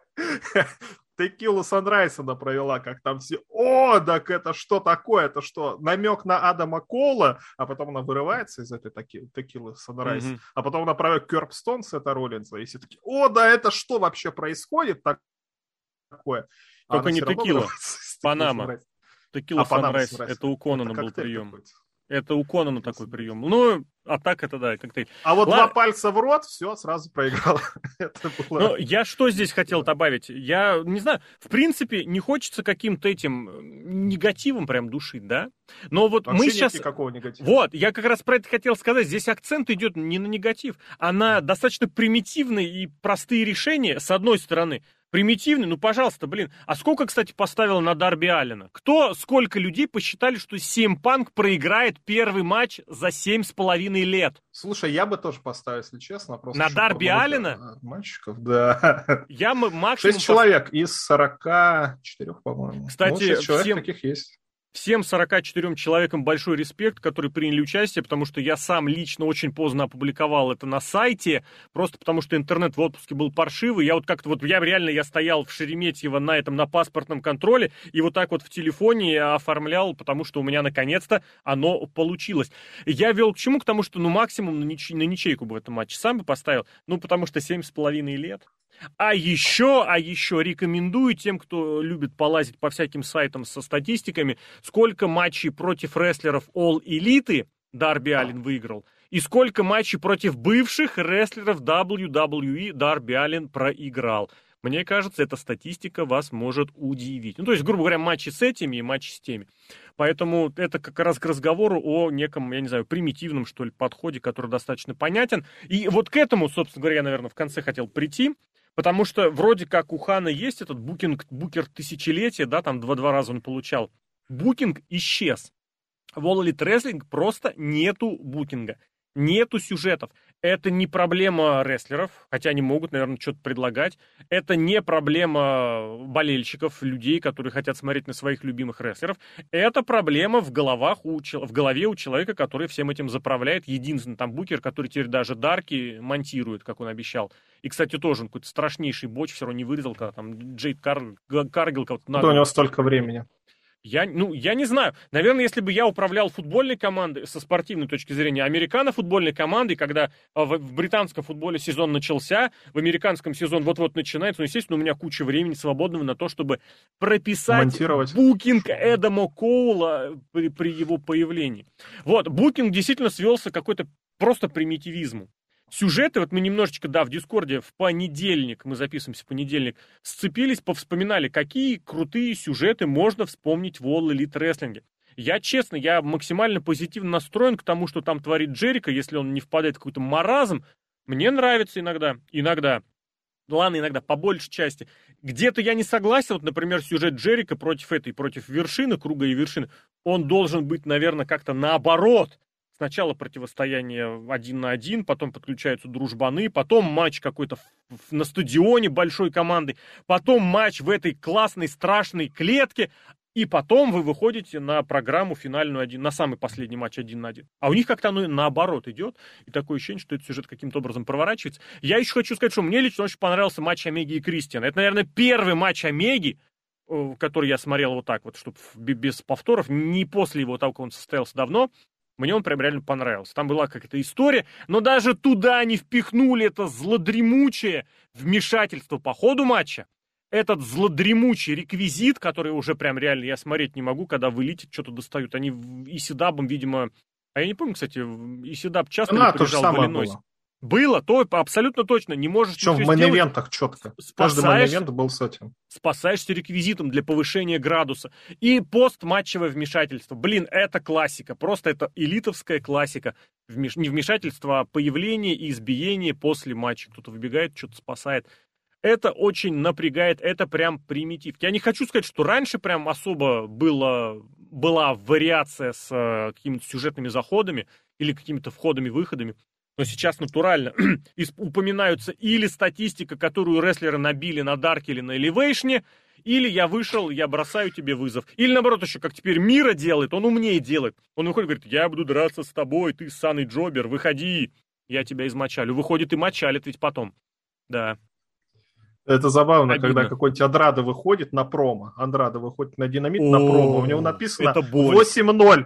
Текилу Санрайз она провела, как там все, о, так это что такое, это что, намек на Адама Коула, а потом она вырывается из этой таки, Текилы Санрайз, Мгм. а потом она провела Кёрб Стонс, это Роллинза, и все такие, о, да это что вообще происходит так- такое? А Только она не всё равно Текила, вырывается из Текилы Панама. Санрайз. Текила А Панама Санрайз, Санрайз. это у Конана Это был коктейль прием. какой-то. Это у Конана такой прием. Ну, а так это да, коктейль. А вот Ла- два пальца в рот, все, сразу проиграл. Это было... Но я что здесь хотел добавить? Я не знаю, в принципе, не хочется каким-то этим э, негативом прям душить, да? Но вот Вообще мы нет сейчас... никакого негатива. Вот, я как раз про это хотел сказать. Здесь акцент идет не на негатив, а на достаточно примитивные и простые решения, с одной стороны. Примитивный, ну, пожалуйста, блин. А сколько, кстати, поставило на Дарби Аллена? Кто, сколько людей посчитали, что си эм Punk проиграет первый матч за семь с половиной лет? Слушай, я бы тоже поставил, если честно. Просто На чтобы Дарби много, Аллена? а, Мальчиков, да. Я м- максимум... Шесть человек из сорока четырех, по-моему. Кстати, Ну, шесть человек всем- таких есть. Всем сорока четырем человекам большой респект, которые приняли участие, потому что я сам лично очень поздно опубликовал это на сайте, просто потому что интернет в отпуске был паршивый. Я вот как-то вот, я реально, я стоял в Шереметьево на этом, на паспортном контроле, и вот так вот в телефоне оформлял, потому что у меня наконец-то оно получилось. Я вел к чему? К тому, что ну максимум на, нич- на ничейку бы в этом матче сам бы поставил, ну потому что семь с половиной лет. А еще, а еще рекомендую тем, кто любит полазить по всяким сайтам со статистиками, сколько матчей против рестлеров All Elite Дарби Аллен выиграл, и сколько матчей против бывших рестлеров дабл ю дабл ю и Дарби Аллен проиграл. Мне кажется, эта статистика вас может удивить. Ну, то есть, грубо говоря, матчи с этими и матчи с теми. Поэтому это как раз к разговору о неком, я не знаю, примитивном, что ли, подходе, который достаточно понятен. И вот к этому, собственно говоря, я, наверное, в конце хотел прийти. Потому что вроде как у Хана есть этот букинг, букер тысячелетия, да, там два-два раза он получал. Букинг исчез. В All Elite Wrestling просто нету букинга. Нету сюжетов. Это не проблема рестлеров, хотя они могут, наверное, что-то предлагать. Это не проблема болельщиков, людей, которые хотят смотреть на своих любимых рестлеров. Это проблема в головах у, в голове у человека, который всем этим заправляет. Единственный там букер, который теперь даже Дарки монтирует, как он обещал. И, кстати, тоже он какой-то страшнейший боч все равно не вырезал, когда там Джейд Кар... Каргил кого-то... Да, у него столько времени. Я, ну, я не знаю. Наверное, если бы я управлял футбольной командой со спортивной точки зрения, американо-футбольной командой, когда в, в британском футболе сезон начался, в американском сезон вот-вот начинается, ну, естественно, у меня куча времени свободного на то, чтобы прописать Монтировать. букинг Эдама Коула при, при его появлении. Вот, букинг действительно свелся к какой-то просто примитивизму. Сюжеты, вот мы немножечко, да, в Дискорде в понедельник, мы записываемся в понедельник, сцепились, повспоминали, какие крутые сюжеты можно вспомнить в All Elite Wrestling. Я, честно, я максимально позитивно настроен к тому, что там творит Джерико, если он не впадает в какой-то маразм. Мне нравится иногда, иногда, ладно, иногда, по большей части. Где-то я не согласен, вот, например, сюжет Джерико против этой, против вершины, круга и вершины, он должен быть, наверное, как-то наоборот. Сначала противостояние один на один, потом подключаются дружбаны, потом матч какой-то на стадионе большой команды, потом матч в этой классной, страшной клетке, и потом вы выходите на программу финальную, один, на самый последний матч один на один. А у них как-то оно наоборот идет, и такое ощущение, что этот сюжет каким-то образом проворачивается. Я еще хочу сказать, что мне лично очень понравился матч Омеги и Кристиана. Это, наверное, первый матч Омеги, который я смотрел вот так вот, чтобы без повторов, не после его того, как он состоялся давно. Мне он прям реально понравился. Там была какая-то история, но даже туда они впихнули это злодремучее вмешательство по ходу матча. Этот злодремучий реквизит, который уже прям реально я смотреть не могу, когда в Элите что-то достают. Они Исидабом, видимо... А я не помню, кстати, Исидаб часто Да, ли приезжал в Иллинойс? было. Было, то абсолютно точно. Не можешь Причем в мейн-ивентах четко. Каждый мейн-ивент был с этим. Спасаешься реквизитом для повышения градуса. И постматчевое вмешательство. Блин, это классика. Просто это элитовская классика. Вмеш... Не вмешательство, а появление и избиение после матча. Кто-то выбегает, что-то спасает. Это очень напрягает. Это прям примитив. Я не хочу сказать, что раньше прям особо было... была вариация с э, какими-то сюжетными заходами или какими-то входами-выходами. Но сейчас натурально упоминаются или статистика, которую рестлеры набили на Дарке или на Элевейшне, или я вышел, я бросаю тебе вызов. Или наоборот еще, как теперь Мира делает, он умнее делает. Он выходит и говорит, я буду драться с тобой, ты ссаный джобер, выходи, я тебя измочалю. Выходит и мочалит ведь потом. Да. Это забавно, Обидно. Когда какой-нибудь Андрада выходит на промо. Андрада выходит на Динамит на О, промо. У него написано это боль. восемь ноль.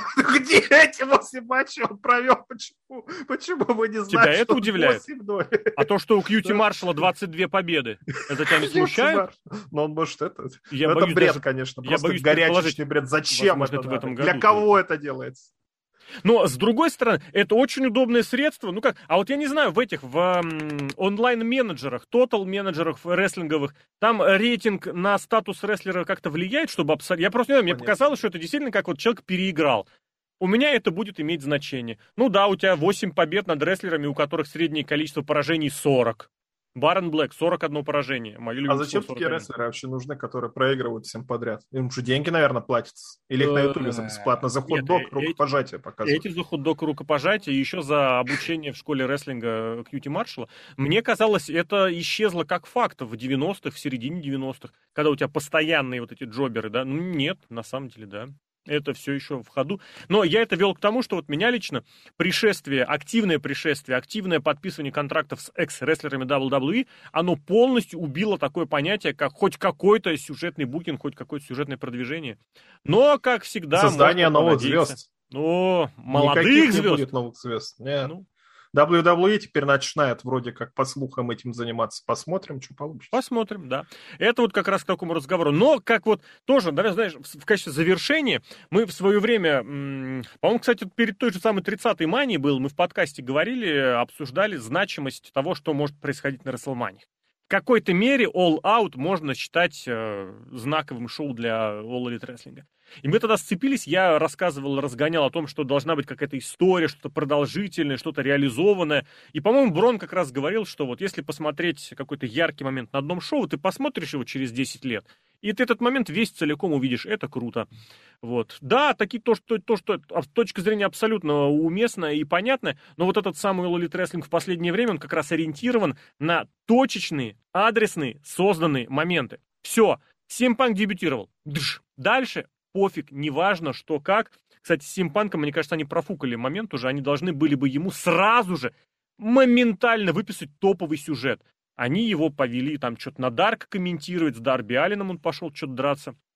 Где эти восемь матчей он провел? Почему? Почему вы не знаете, Тебя это что удивляет? восемь ноль? А то, что у Кьюти Маршалла двадцать две победы, это тебя не смущает? Но он может это... Я Ну, это боюсь бред, даже- конечно. я Просто боюсь горячечный предположить, бред. Зачем возможно, это это в надо? этом Для году кого только. это делается? Но, с другой стороны, это очень удобное средство. Ну как, а вот я не знаю, в этих, в м, онлайн-менеджерах, тотал-менеджерах рестлинговых, там рейтинг на статус рестлера как-то влияет, чтобы абсолютно... Я просто не знаю, мне Понятно. показалось, что это действительно как вот человек переиграл. У меня это будет иметь значение. Ну да, у тебя восемь побед над рестлерами, у которых среднее количество поражений сорок. Барон Блэк, сорок одно поражение. Мое А любимое зачем число такие сорок один. рестлеры вообще нужны, которые проигрывают всем подряд? Им же деньги, наверное, платятся. Или их на Ютубе за бесплатно за Нет, хот-дог, э- рукопожатие показывают. Эти за хот-дог и рукопожатие, и еще за обучение в школе рестлинга Кьюти Маршалла. Мне казалось, это исчезло как факт в девяностых, в середине девяностых, когда у тебя постоянные вот эти джоберы, да? Ну, нет, на самом деле, да. Это все еще в ходу. Но я это вел к тому, что вот меня лично пришествие, активное пришествие, активное подписывание контрактов с экс-рестлерами дабл ю дабл ю и, оно полностью убило такое понятие, как хоть какой-то сюжетный букинг, хоть какое-то сюжетное продвижение. Но, как всегда... Создание можно новых понадеяться. звезд. О, молодых Никаких не звезд. будет новых звезд. Нет. Ну, дабл ю дабл ю и теперь начинает вроде как по слухам этим заниматься. Посмотрим, что получится. посмотрим, да. Это вот как раз к такому разговору. Но, как вот тоже, да, знаешь, в в качестве завершения, мы в свое время, м, по-моему, кстати, перед той же самой тридцатой манией был, мы в подкасте говорили, обсуждали значимость того, что может происходить на WrestleMania. В какой-то мере All Out можно считать э, знаковым шоу для All Elite Wrestling. И мы тогда сцепились, я рассказывал, разгонял о том, что должна быть какая-то история, что-то продолжительное, что-то реализованное. И, по-моему, Брон как раз говорил, что вот если посмотреть какой-то яркий момент на одном шоу, ты посмотришь его через десять лет, и ты этот момент весь целиком увидишь. Это круто. Вот. Да, такие, то, что, то, что с точки зрения абсолютно уместно и понятно, но вот этот самый All Elite Wrestling в последнее время, он как раз ориентирован на точечные, адресные, созданные моменты. Все. си эм Punk дебютировал. Дж. Дальше пофиг, неважно, что как. Кстати, с си эм Punk'ом, мне кажется, они профукали момент уже. Они должны были бы ему сразу же, моментально выписать топовый сюжет. Они его повели там что-то на Дарк комментировать, с Дарби Алленом он пошел что-то драться.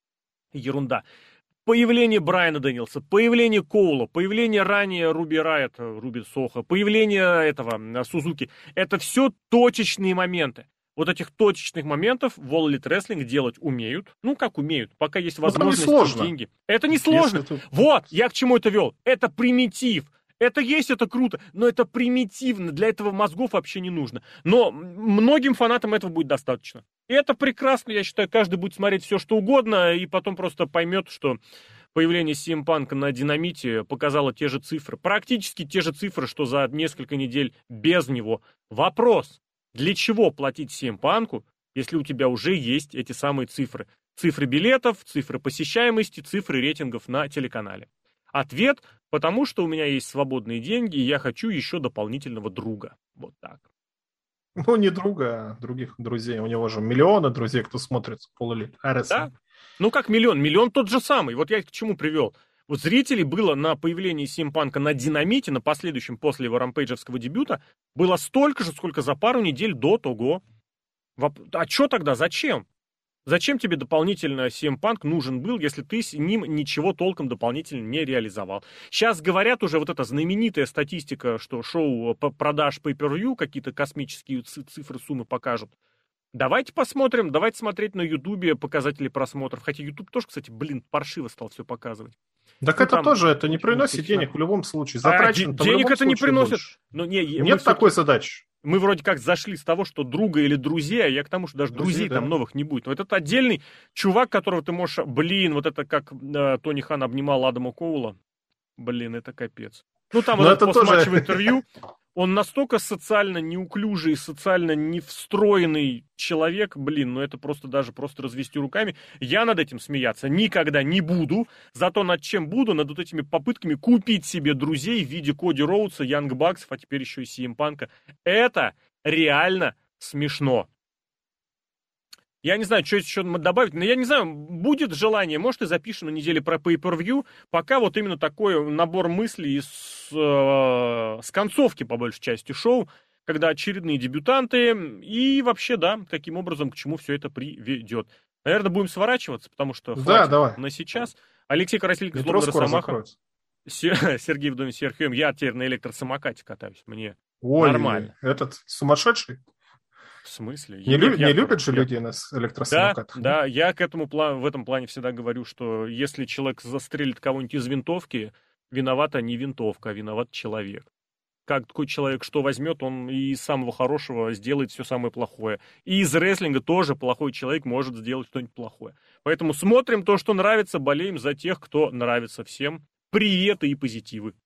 ерунда. Появление Брайана Дэнилса, появление Коула, появление ранее Руби Райт, Руби Сохо, появление этого Сузуки. Это все точечные моменты. Вот этих точечных моментов в All Elite Wrestling делать умеют. Ну, как умеют, пока есть возможность и деньги. Это не сложно. Это... Вот, я к чему это вел. Это примитив. Это есть, это круто, но это примитивно. Для этого мозгов вообще не нужно. Но многим фанатам этого будет достаточно. И это прекрасно, я считаю, каждый будет смотреть все, что угодно, и потом просто поймет, что появление си эм Punk на Динамите показало те же цифры. Практически те же цифры, что за несколько недель без него. Вопрос, для чего платить си эм Punk, если у тебя уже есть эти самые цифры? Цифры билетов, цифры посещаемости, цифры рейтингов на телеканале. Ответ, потому что у меня есть свободные деньги, и я хочу еще дополнительного друга. Вот так. Ну, не друга, а других друзей. У него же миллионы друзей, кто смотрит All Elite Wrestling. Да? Ну, как миллион? Миллион тот же самый. Вот я к чему привел. Вот зрителей было на появлении си эм Punk на Динамите, на последующем после его рампейджевского дебюта, было столько же, сколько за пару недель до того. А что тогда? Зачем? Зачем тебе дополнительно си эм Punk нужен был, если ты с ним ничего толком дополнительно не реализовал? Сейчас говорят уже вот эта знаменитая статистика, что шоу продаж pay-per-view, какие-то космические цифры, суммы покажут. Давайте посмотрим, давайте смотреть на Ютубе показатели просмотров. Хотя Ютуб тоже, кстати, блин, паршиво стал все показывать. Так ну, это там, тоже, это не приносит денег в любом случае. Затрачено а, денег это не приносит. Но, не, Нет такой задачи. Мы вроде как зашли с того, что друга или друзья, я к тому, что даже друзей, друзей да. там новых не будет. Вот это отдельный чувак, которого ты можешь... Блин, вот это как э, Тони Хан обнимал Адама Коула. Блин, это капец. Ну, там вот это постматчевое тоже... интервью. Он настолько социально неуклюжий, социально не встроенный человек, блин, ну это просто даже просто развести руками. Я над этим смеяться никогда не буду, зато над чем буду, над вот этими попытками купить себе друзей в виде Коди Роудса, Янг Баксов, а теперь еще и си эм Punk. Это реально смешно. Я не знаю, что еще добавить, но я не знаю, будет желание, может и запишем на неделе про pay-per-view, пока вот именно такой набор мыслей с, э, с концовки, по большей части, шоу, когда очередные дебютанты, и вообще, да, каким образом, к чему все это приведет. Наверное, будем сворачиваться, потому что да, хватит давай. на сейчас. Алексей Красильников, Злобный Росомаха. Сергей Вдовин Серхием, я теперь на электросамокате катаюсь, мне Ой, нормально. Этот сумасшедший? В смысле? Не, лю- не любят же люди на электросамокатах? Да, да, я к этому плану, в этом плане всегда говорю, что если человек застрелит кого-нибудь из винтовки, виновата не винтовка, а виноват человек. Как такой человек что возьмет, он и из самого хорошего сделает все самое плохое. И из рестлинга тоже плохой человек может сделать что-нибудь плохое. Поэтому смотрим то, что нравится, болеем за тех, кто нравится всем. Приветы и позитивы.